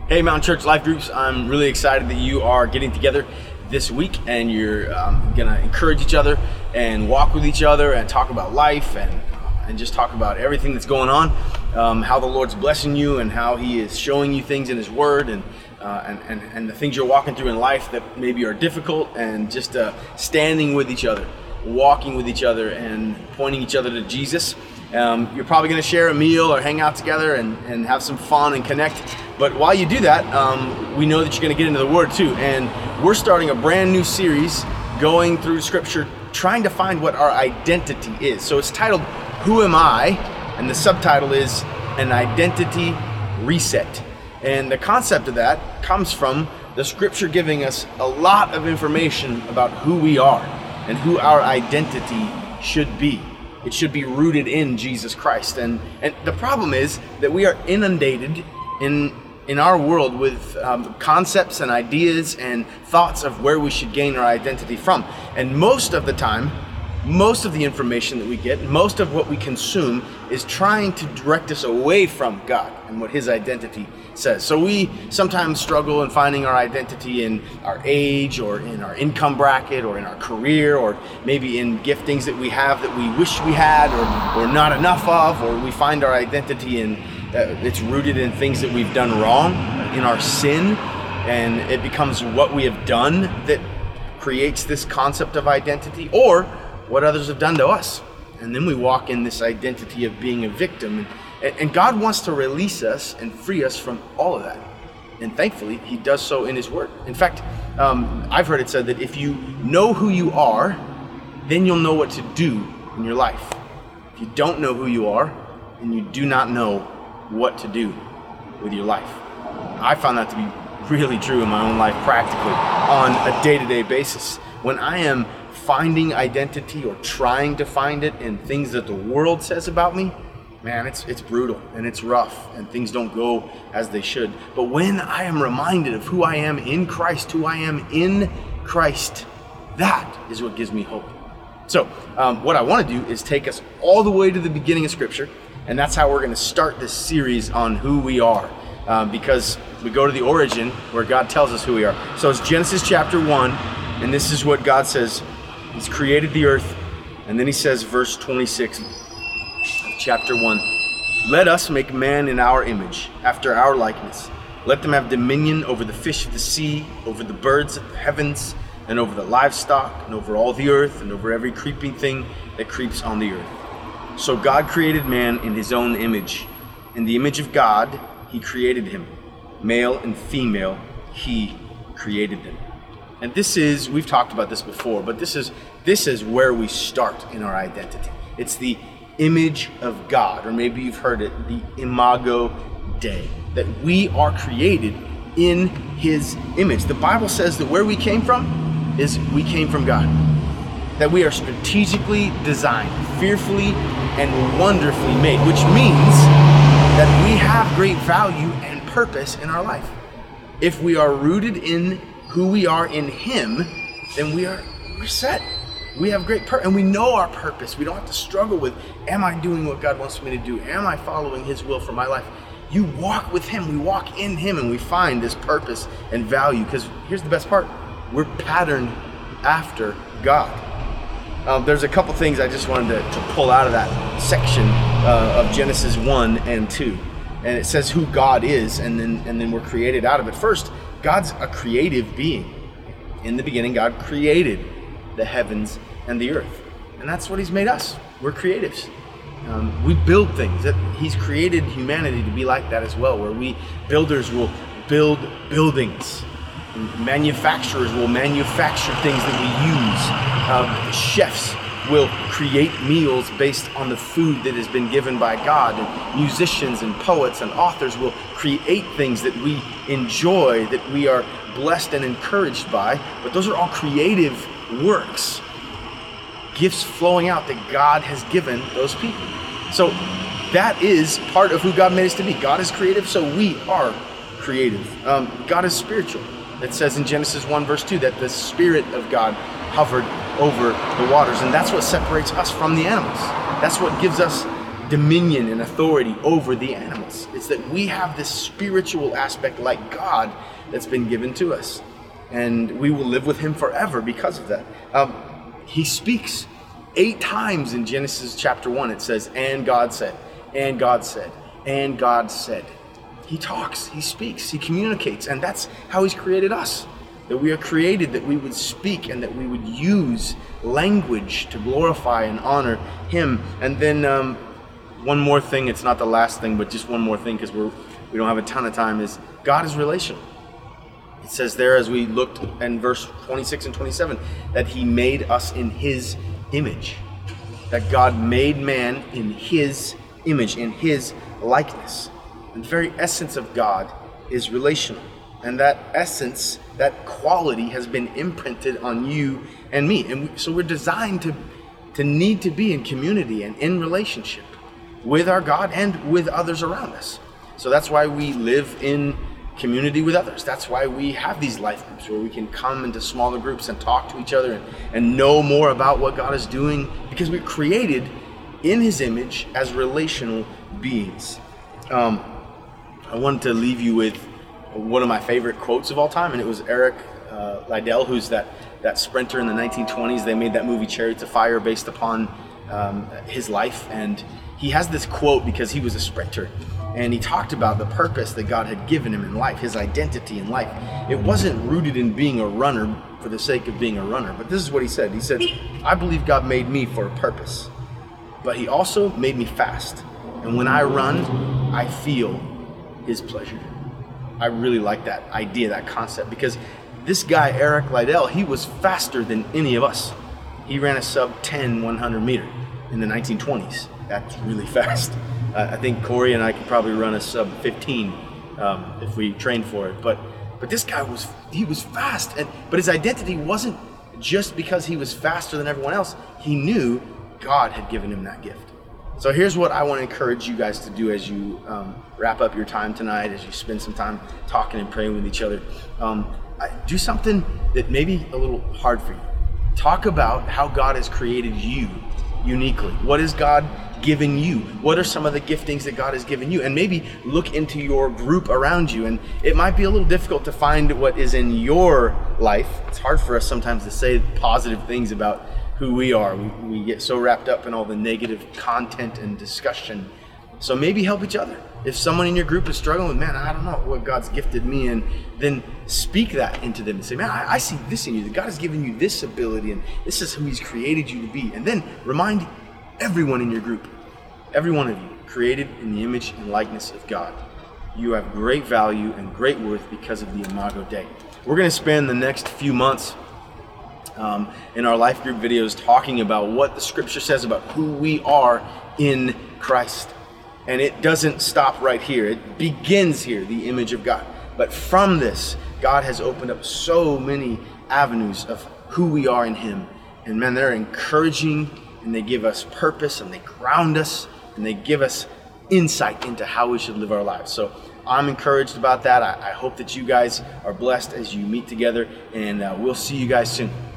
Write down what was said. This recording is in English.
Hey, Mountain Church Life Groups, I'm really excited that you are getting together this week and you're going to encourage each other and walk with each other and talk about life and just talk about everything that's going on, how the Lord's blessing you and how He is showing you things in His Word and the things you're walking through in life that maybe are difficult, and just standing with each other, walking with each other and pointing each other to Jesus. You're probably going to share a meal or hang out together and have some fun and connect. But while you do that, we know that you're going to get into the Word too. And we're starting a brand new series going through Scripture, trying to find what our identity is. So it's titled, Who Am I? And the subtitle is An Identity Reset. And the concept of that comes from the Scripture giving us a lot of information about who we are and who our identity should be. It should be rooted in Jesus Christ. And the problem is that we are inundated in our world with concepts and ideas and thoughts of where we should gain our identity from. And most of the time, most of the information that we get, most of what we consume is trying to direct us away from God and what His identity says. So we sometimes struggle in finding our identity in our age or in our income bracket or in our career or maybe in giftings that we have that we wish we had or not enough of, or we find our identity in it's rooted in things that we've done wrong, in our sin, and it becomes what we have done that creates this concept of identity, or what others have done to us. And then we walk in this identity of being a victim. And God wants to release us and free us from all of that. And thankfully, He does so in His Word. In fact, I've heard it said that if you know who you are, then you'll know what to do in your life. If you don't know who you are, then you do not know what to do with your life. I found that to be really true in my own life practically on a day-to-day basis. When I am finding identity or trying to find it in things that the world says about me, man, it's brutal and it's rough and things don't go as they should. But when I am reminded of who I am in Christ, that is what gives me hope. So what I want to do is take us all the way to the beginning of Scripture, and that's how we're going to start this series on who we are, because we go to the origin where God tells us who we are. So it's Genesis chapter 1, and this is what God says. He's created the earth, and then He says, verse 26 of chapter 1, "Let us make man in our image, after our likeness. Let them have dominion over the fish of the sea, over the birds of the heavens, and over the livestock, and over all the earth, and over every creeping thing that creeps on the earth." So God created man in His own image. In the image of God, He created him. Male and female, He created them. And this is, we've talked about this before, but this is where we start in our identity. It's the image of God, or maybe you've heard it, the Imago Dei, that we are created in His image. The Bible says that where we came from is we came from God. That we are strategically designed, fearfully and wonderfully made, which means that we have great value and purpose in our life. If we are rooted in who we are in Him, then we're set. We have great purpose, and we know our purpose. We don't have to struggle with, am I doing what God wants me to do? Am I following His will for my life? You walk with Him, we walk in Him, and we find this purpose and value. Because here's the best part, we're patterned after God. There's a couple things I just wanted to pull out of that section of Genesis 1 and 2. And it says who God is, and then we're created out of it. First, God's a creative being. In the beginning, God created the heavens and the earth. And that's what He's made us. We're creatives. We build things. He's created humanity to be like that as well, where we builders will build buildings. Manufacturers will manufacture things that we use. Chefs will create meals based on the food that has been given by God. And musicians and poets and authors will create things that we enjoy, that we are blessed and encouraged by. But those are all creative works, gifts flowing out that God has given those people. So that is part of who God made us to be. God is creative, so we are creative. God is spiritual. It says in Genesis 1 verse 2 that the Spirit of God hovered over the waters, and that's what separates us from the animals. That's what gives us dominion and authority over the animals. It's that we have this spiritual aspect like God that's been given to us. And we will live with him forever because of that. He speaks 8 times in Genesis chapter 1. It says, and God said, and God said, and God said. He talks, he speaks, he communicates, and that's how he's created us. That we are created that we would speak and that we would use language to glorify and honor him. And then one more thing, it's not the last thing, but just one more thing, because we don't have a ton of time, is God is relational. It says there, as we looked in verse 26 and 27, that he made us in his image. That God made man in his image, in his likeness. And the very essence of God is relational. And that essence, that quality has been imprinted on you and me. And so we're designed to need to be in community and in relationship with our God and with others around us. So that's why we live in community with others. That's why we have these life groups where we can come into smaller groups and talk to each other and know more about what God is doing, because we're created in his image as relational beings. I wanted to leave you with one of my favorite quotes of all time, and it was Eric Liddell, who's that sprinter in the 1920s. They made that movie Chariots of Fire based upon his life, and he has this quote because he was a sprinter, and he talked about the purpose that God had given him in life, his identity in life. It wasn't rooted in being a runner for the sake of being a runner, but this is what he said. He said, I believe God made me for a purpose, but he also made me fast, and when I run, I feel his pleasure. I really like that idea, that concept, because this guy, Eric Liddell, he was faster than any of us. He ran a sub 10 100 meter in the 1920s. That's really fast. I think Corey and I could probably run a sub 15 if we trained for it. But this guy was fast, but his identity wasn't just because he was faster than everyone else. He knew God had given him that gift. So here's what I want to encourage you guys to do as you wrap up your time tonight, as you spend some time talking and praying with each other. Do something that may be a little hard for you. Talk about how God has created you uniquely. What has God given you? What are some of the giftings that God has given you? And maybe look into your group around you. And it might be a little difficult to find what is in your life. It's hard for us sometimes to say positive things about who we are. We get so wrapped up in all the negative content and discussion. So maybe help each other. If someone in your group is struggling with, man, I don't know what God's gifted me in, then speak that into them and say, man, I see this in you, that God has given you this ability and this is who he's created you to be. And then remind everyone in your group, every one of you, created in the image and likeness of God. You have great value and great worth because of the Imago Dei. We're going to spend the next few months in our life group videos talking about what the scripture says about who we are in Christ. And it doesn't stop right here. It begins here, the image of God. But from this, God has opened up so many avenues of who we are in him. And man, they're encouraging, and they give us purpose, and they ground us, and they give us insight into how we should live our lives. So I'm encouraged about that. I hope that you guys are blessed as you meet together, and we'll see you guys soon.